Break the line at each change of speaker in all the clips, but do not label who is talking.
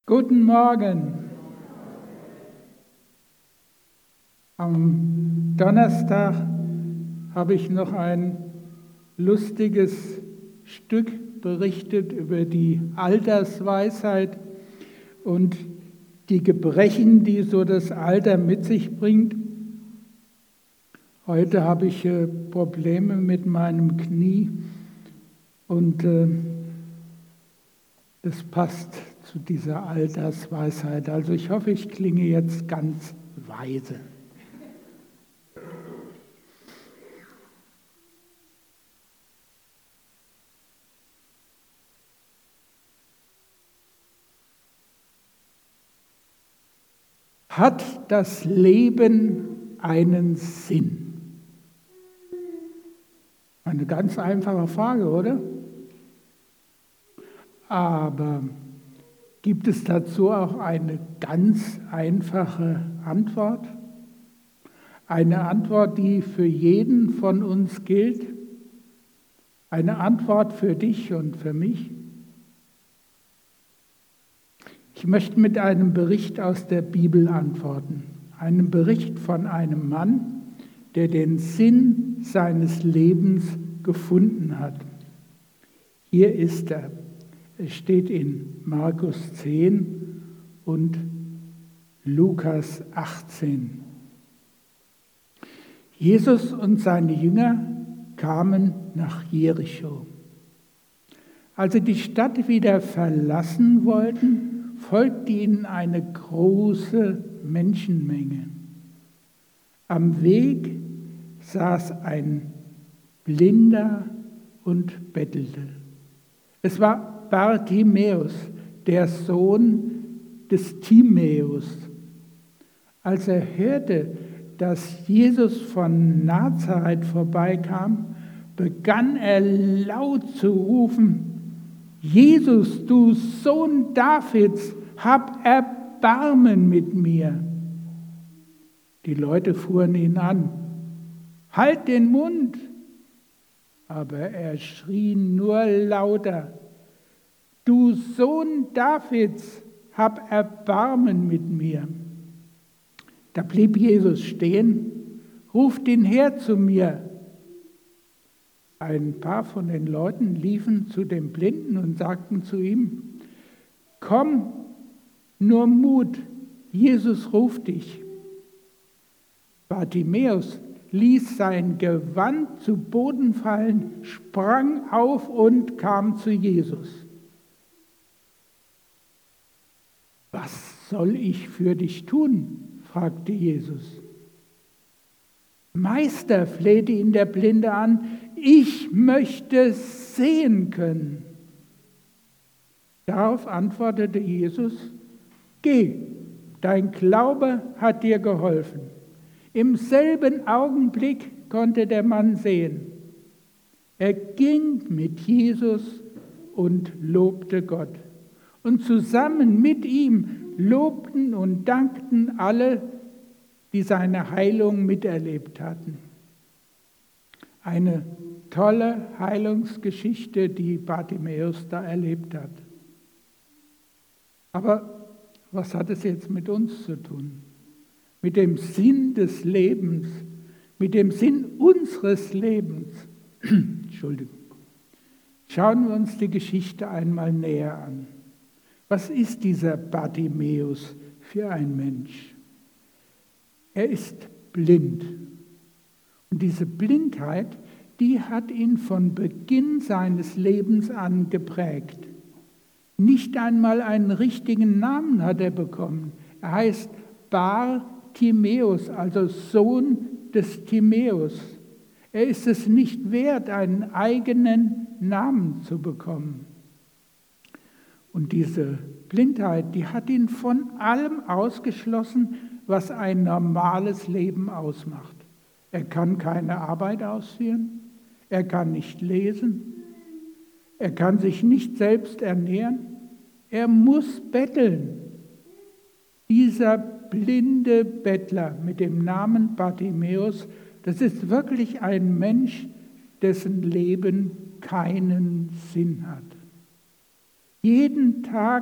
Guten Morgen. Am Donnerstag habe ich noch ein lustiges Stück berichtet über die Altersweisheit und die Gebrechen, die so das Alter mit sich bringt. Heute habe ich Probleme mit meinem Knie und das passt zu dieser Altersweisheit. Also ich hoffe, ich klinge jetzt ganz weise. Hat das Leben einen Sinn? Eine ganz einfache Frage, oder? Aber gibt es dazu auch eine ganz einfache Antwort? Eine Antwort, die für jeden von uns gilt? Eine Antwort für dich und für mich? Ich möchte mit einem Bericht aus der Bibel antworten. Einem Bericht von einem Mann, der den Sinn seines Lebens gefunden hat. Hier ist er. Es steht in Markus 10 und Lukas 18. Jesus und seine Jünger kamen nach Jericho. Als sie die Stadt wieder verlassen wollten, folgte ihnen eine große Menschenmenge. Am Weg saß ein Blinder und bettelte. Es war Bartimäus, der Sohn des Timäus. Als er hörte, dass Jesus von Nazareth vorbeikam, begann er laut zu rufen: Jesus, du Sohn Davids, hab Erbarmen mit mir. Die Leute fuhren ihn an: Halt den Mund! Aber er schrie nur lauter: Du Sohn Davids, hab Erbarmen mit mir. Da blieb Jesus stehen: Ruft ihn her zu mir. Ein paar von den Leuten liefen zu dem Blinden und sagten zu ihm: Komm, nur Mut, Jesus ruft dich. Bartimäus ließ sein Gewand zu Boden fallen, sprang auf und kam zu Jesus. Was soll ich für dich tun? Fragte Jesus. Meister, flehte ihn der Blinde an, ich möchte sehen können. Darauf antwortete Jesus: Geh, dein Glaube hat dir geholfen. Im selben Augenblick konnte der Mann sehen. Er ging mit Jesus und lobte Gott. Und zusammen mit ihm lobten und dankten alle, die seine Heilung miterlebt hatten. Eine tolle Heilungsgeschichte, die Bartimäus da erlebt hat. Aber was hat es jetzt mit uns zu tun? Mit dem Sinn des Lebens, mit dem Sinn unseres Lebens. Entschuldigung. Schauen wir uns die Geschichte einmal näher an. Was ist dieser Bartimäus für ein Mensch? Er ist blind. Und diese Blindheit, die hat ihn von Beginn seines Lebens an geprägt. Nicht einmal einen richtigen Namen hat er bekommen. Er heißt Bartimäus, also Sohn des Timäus. Er ist es nicht wert, einen eigenen Namen zu bekommen. Und diese Blindheit, die hat ihn von allem ausgeschlossen, was ein normales Leben ausmacht. Er kann keine Arbeit ausführen, er kann nicht lesen, er kann sich nicht selbst ernähren, er muss betteln. Dieser blinde Bettler mit dem Namen Bartimäus, das ist wirklich ein Mensch, dessen Leben keinen Sinn hat. Jeden Tag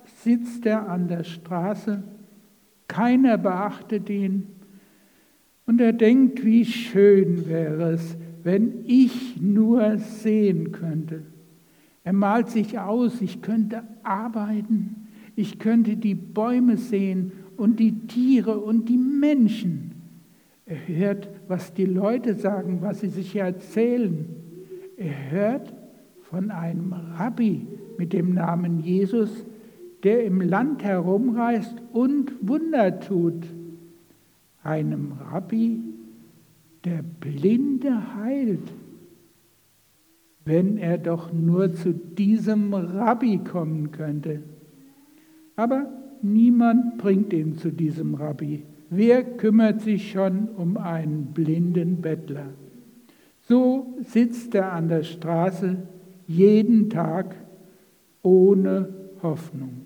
sitzt er an der Straße, keiner beachtet ihn und er denkt, wie schön wäre es, wenn ich nur sehen könnte. Er malt sich aus, ich könnte arbeiten, ich könnte die Bäume sehen und die Tiere und die Menschen. Er hört, was die Leute sagen, was sie sich erzählen. Er hört von einem Rabbi mit dem Namen Jesus, der im Land herumreist und Wunder tut. Einem Rabbi, der Blinde heilt. Wenn er doch nur zu diesem Rabbi kommen könnte. Aber niemand bringt ihn zu diesem Rabbi. Wer kümmert sich schon um einen blinden Bettler? So sitzt er an der Straße jeden Tag ohne Hoffnung.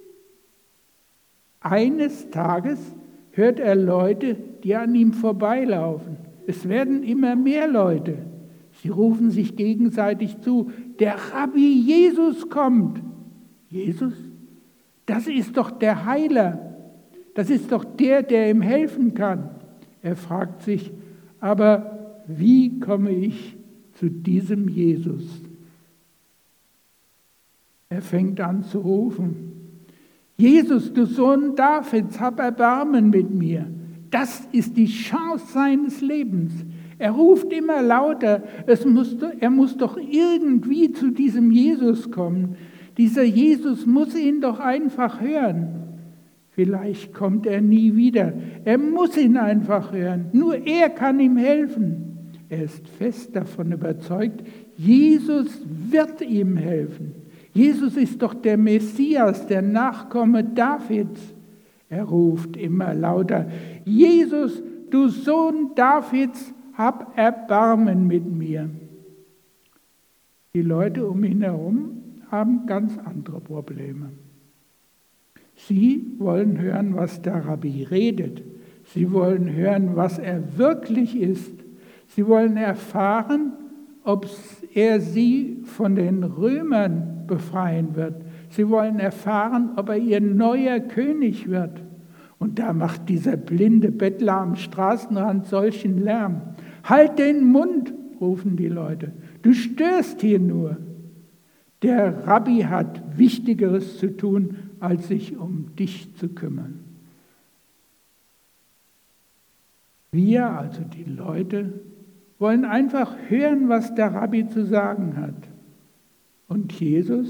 Eines Tages hört er Leute, die an ihm vorbeilaufen. Es werden immer mehr Leute. Sie rufen sich gegenseitig zu, der Rabbi Jesus kommt. Jesus? Das ist doch der Heiler. Das ist doch der ihm helfen kann. Er fragt sich, aber wie komme ich zu diesem Jesus? Er fängt an zu rufen. Jesus, du Sohn Davids, hab Erbarmen mit mir. Das ist die Chance seines Lebens. Er ruft immer lauter. Er muss doch irgendwie zu diesem Jesus kommen. Dieser Jesus muss ihn doch einfach hören. Vielleicht kommt er nie wieder. Er muss ihn einfach hören. Nur er kann ihm helfen. Er ist fest davon überzeugt, Jesus wird ihm helfen. Jesus ist doch der Messias, der Nachkomme Davids. Er ruft immer lauter, Jesus, du Sohn Davids, hab Erbarmen mit mir. Die Leute um ihn herum haben ganz andere Probleme. Sie wollen hören, was der Rabbi redet. Sie wollen hören, was er wirklich ist. Sie wollen erfahren, ob er sie von den Römern befreien wird. Sie wollen erfahren, ob er ihr neuer König wird. Und da macht dieser blinde Bettler am Straßenrand solchen Lärm. Halt den Mund, rufen die Leute. Du störst hier nur. Der Rabbi hat Wichtigeres zu tun, als sich um dich zu kümmern. Wir, also die Leute, wollen einfach hören, was der Rabbi zu sagen hat. Und Jesus?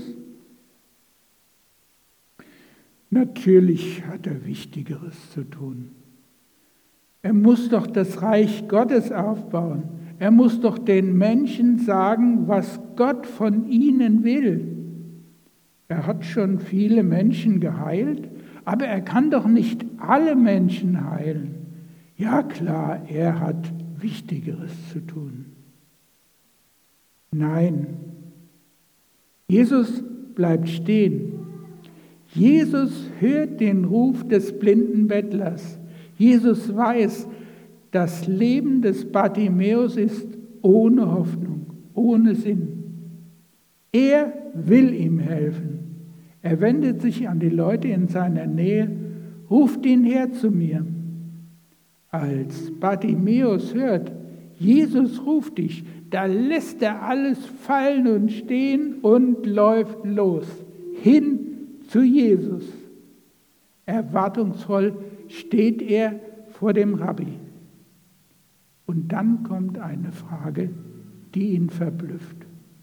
Natürlich hat er Wichtigeres zu tun. Er muss doch das Reich Gottes aufbauen. Er muss doch den Menschen sagen, was Gott von ihnen will. Er hat schon viele Menschen geheilt, aber er kann doch nicht alle Menschen heilen. Ja klar, er hat Wichtigeres zu tun. Nein, Jesus bleibt stehen. Jesus hört den Ruf des blinden Bettlers. Jesus weiß, das Leben des Bartimäus ist ohne Hoffnung, ohne Sinn. Er will ihm helfen. Er wendet sich an die Leute in seiner Nähe, ruft ihn her zu mir. Als Bartimäus hört, Jesus ruft dich, da lässt er alles fallen und stehen und läuft los, hin zu Jesus. Erwartungsvoll steht er vor dem Rabbi. Und dann kommt eine Frage, die ihn verblüfft.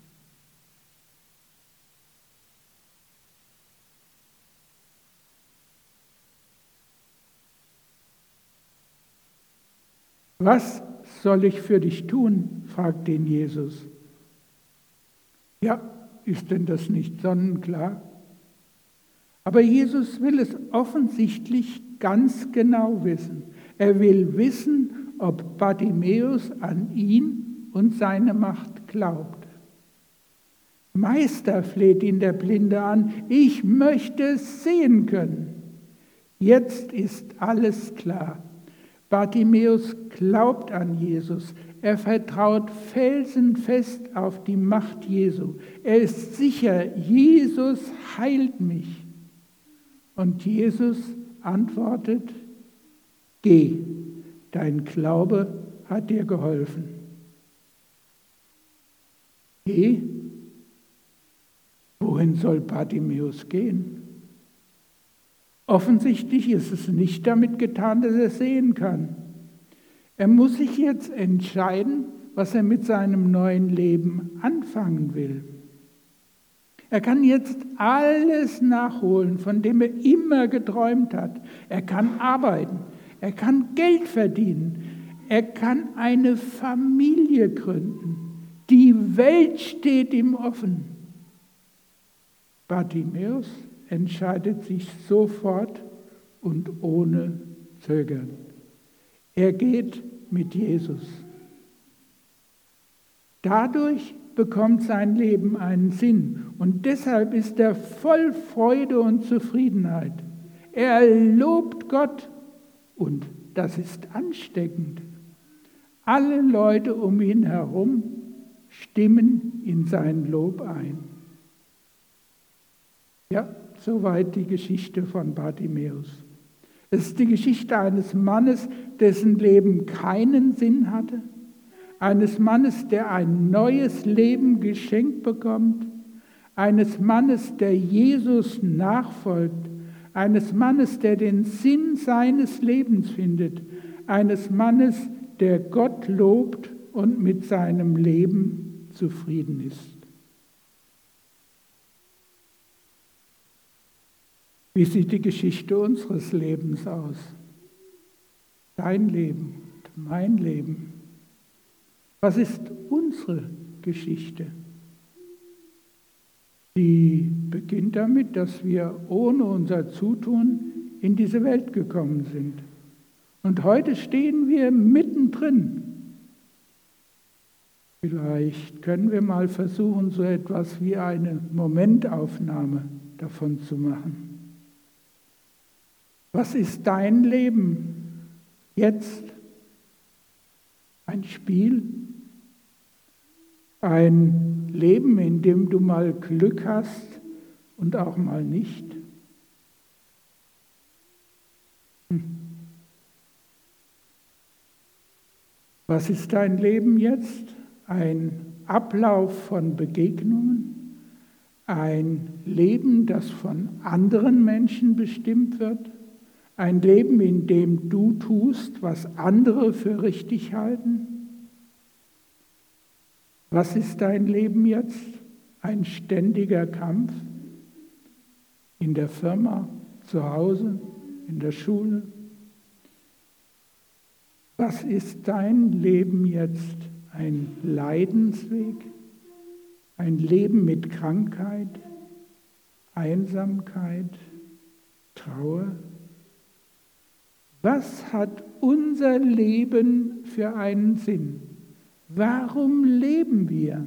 Was soll ich für dich tun? Fragt ihn Jesus. Ja, ist denn das nicht sonnenklar? Aber Jesus will es offensichtlich ganz genau wissen. Er will wissen, ob Bartimäus an ihn und seine Macht glaubt. Meister, fleht ihn der Blinde an, ich möchte es sehen können. Jetzt ist alles klar. Bartimäus glaubt an Jesus. Er vertraut felsenfest auf die Macht Jesu. Er ist sicher, Jesus heilt mich. Und Jesus antwortet, geh, dein Glaube hat dir geholfen. Geh? Wohin soll Bartimäus gehen? Offensichtlich ist es nicht damit getan, dass er sehen kann. Er muss sich jetzt entscheiden, was er mit seinem neuen Leben anfangen will. Er kann jetzt alles nachholen, von dem er immer geträumt hat. Er kann arbeiten, er kann Geld verdienen, er kann eine Familie gründen. Die Welt steht ihm offen. Bartimäus entscheidet sich sofort und ohne Zögern. Er geht mit Jesus. Dadurch bekommt sein Leben einen Sinn und deshalb ist er voll Freude und Zufriedenheit. Er lobt Gott und das ist ansteckend. Alle Leute um ihn herum stimmen in sein Lob ein. Ja, soweit die Geschichte von Bartimäus. Es ist die Geschichte eines Mannes, dessen Leben keinen Sinn hatte, eines Mannes, der ein neues Leben geschenkt bekommt, eines Mannes, der Jesus nachfolgt, eines Mannes, der den Sinn seines Lebens findet, eines Mannes, der Gott lobt und mit seinem Leben zufrieden ist. Wie sieht die Geschichte unseres Lebens aus? Dein Leben, mein Leben. Was ist unsere Geschichte? Die beginnt damit, dass wir ohne unser Zutun in diese Welt gekommen sind. Und heute stehen wir mittendrin. Vielleicht können wir mal versuchen, so etwas wie eine Momentaufnahme davon zu machen. Was ist dein Leben jetzt? Ein Spiel? Ein Leben, in dem du mal Glück hast und auch mal nicht? Was ist dein Leben jetzt? Ein Ablauf von Begegnungen? Ein Leben, das von anderen Menschen bestimmt wird? Ein Leben, in dem du tust, was andere für richtig halten? Was ist dein Leben jetzt? Ein ständiger Kampf? In der Firma, zu Hause, in der Schule? Was ist dein Leben jetzt? Ein Leidensweg? Ein Leben mit Krankheit, Einsamkeit, Trauer? Was hat unser Leben für einen Sinn? Warum leben wir?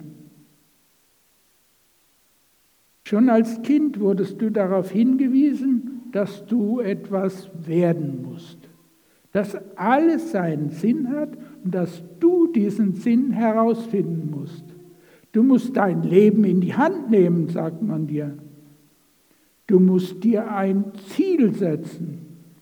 Schon als Kind wurdest du darauf hingewiesen, dass du etwas werden musst, dass alles seinen Sinn hat und dass du diesen Sinn herausfinden musst. Du musst dein Leben in die Hand nehmen, sagt man dir. Du musst dir ein Ziel setzen.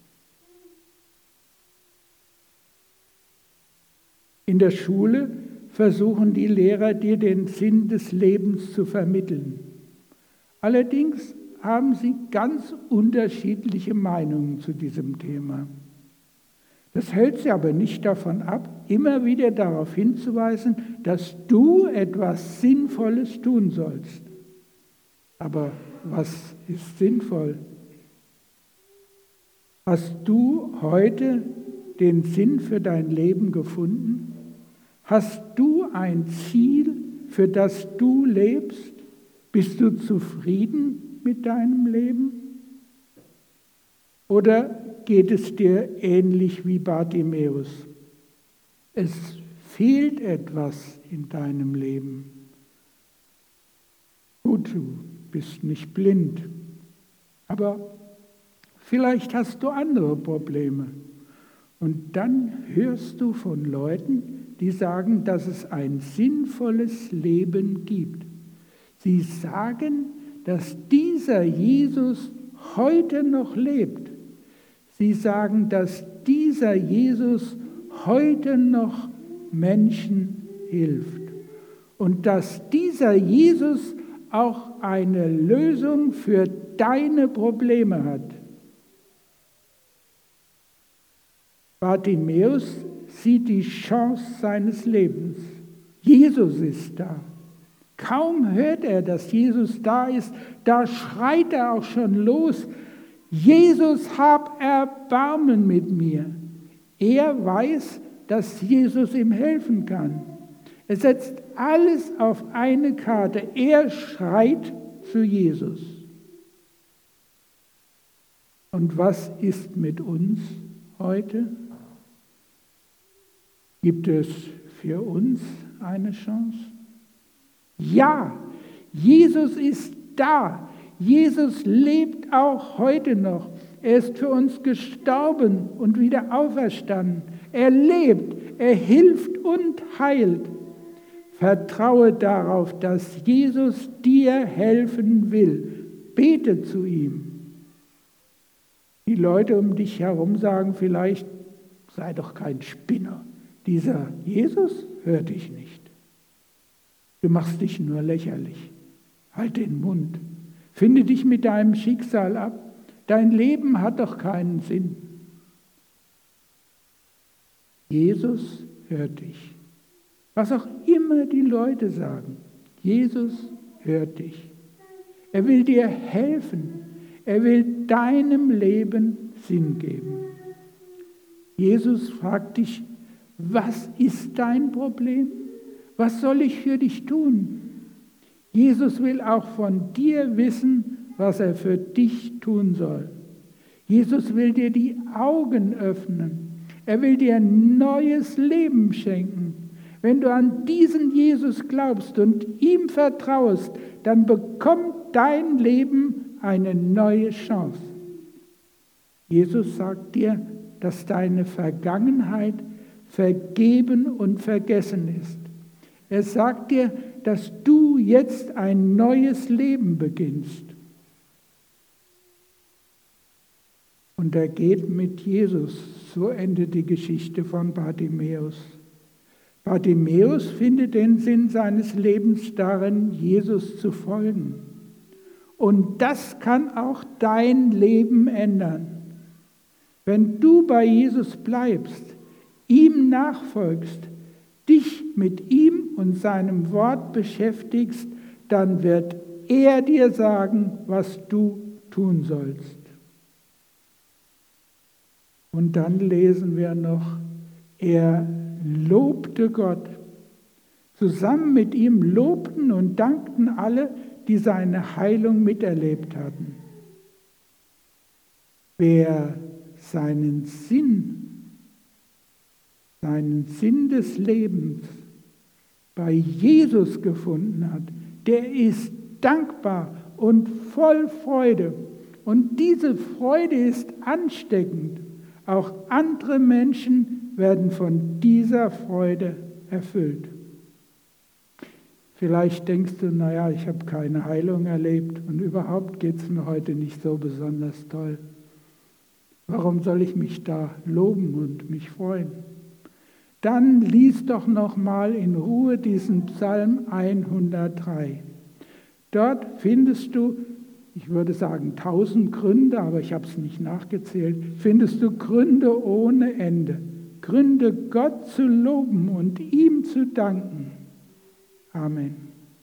In der Schule versuchen die Lehrer, dir den Sinn des Lebens zu vermitteln. Allerdings haben sie ganz unterschiedliche Meinungen zu diesem Thema. Das hält sie aber nicht davon ab, immer wieder darauf hinzuweisen, dass du etwas Sinnvolles tun sollst. Aber was ist sinnvoll? Hast du heute den Sinn für dein Leben gefunden? Hast du ein Ziel, für das du lebst? Bist du zufrieden mit deinem Leben? Oder geht es dir ähnlich wie Bartimäus? Es fehlt etwas in deinem Leben. Gut, du bist nicht blind, aber vielleicht hast du andere Probleme. Und dann hörst du von Leuten, die sagen, dass es ein sinnvolles Leben gibt. Sie sagen, dass dieser Jesus heute noch lebt. Sie sagen, dass dieser Jesus heute noch Menschen hilft und dass dieser Jesus auch eine Lösung für deine Probleme hat. Bartimäus sieht die Chance seines Lebens. Jesus ist da. Kaum hört er, dass Jesus da ist, da schreit er auch schon los: Jesus, hab Erbarmen mit mir. Er weiß, dass Jesus ihm helfen kann. Er setzt alles auf eine Karte. Er schreit zu Jesus. Und was ist mit uns heute? Gibt es für uns eine Chance? Ja, Jesus ist da. Jesus lebt auch heute noch. Er ist für uns gestorben und wieder auferstanden. Er lebt, er hilft und heilt. Vertraue darauf, dass Jesus dir helfen will. Bete zu ihm. Die Leute um dich herum sagen vielleicht: sei doch kein Spinner. Dieser Jesus hört dich nicht. Du machst dich nur lächerlich. Halt den Mund. Finde dich mit deinem Schicksal ab. Dein Leben hat doch keinen Sinn. Jesus hört dich. Was auch immer die Leute sagen, Jesus hört dich. Er will dir helfen. Er will deinem Leben Sinn geben. Jesus fragt dich: was ist dein Problem? Was soll ich für dich tun? Jesus will auch von dir wissen, was er für dich tun soll. Jesus will dir die Augen öffnen. Er will dir ein neues Leben schenken. Wenn du an diesen Jesus glaubst und ihm vertraust, dann bekommt dein Leben eine neue Chance. Jesus sagt dir, dass deine Vergangenheit vergeben und vergessen ist. Er sagt dir, dass du jetzt ein neues Leben beginnst. Und er geht mit Jesus. So endet die Geschichte von Bartimäus. Bartimäus findet den Sinn seines Lebens darin, Jesus zu folgen. Und das kann auch dein Leben ändern. Wenn du bei Jesus bleibst, ihm nachfolgst, dich mit ihm und seinem Wort beschäftigst, dann wird er dir sagen, was du tun sollst. Und dann lesen wir noch: er lobte Gott. Zusammen mit ihm lobten und dankten alle, die seine Heilung miterlebt hatten. Wer seinen Sinn des Lebens bei Jesus gefunden hat, der ist dankbar und voll Freude. Und diese Freude ist ansteckend. Auch andere Menschen werden von dieser Freude erfüllt. Vielleicht denkst du: naja, ich habe keine Heilung erlebt und überhaupt geht es mir heute nicht so besonders toll. Warum soll ich mich da loben und mich freuen? Dann lies doch noch mal in Ruhe diesen Psalm 103. Dort findest du, ich würde sagen 1000 Gründe, aber ich habe es nicht nachgezählt, findest du Gründe ohne Ende. Gründe, Gott zu loben und ihm zu danken. Amen.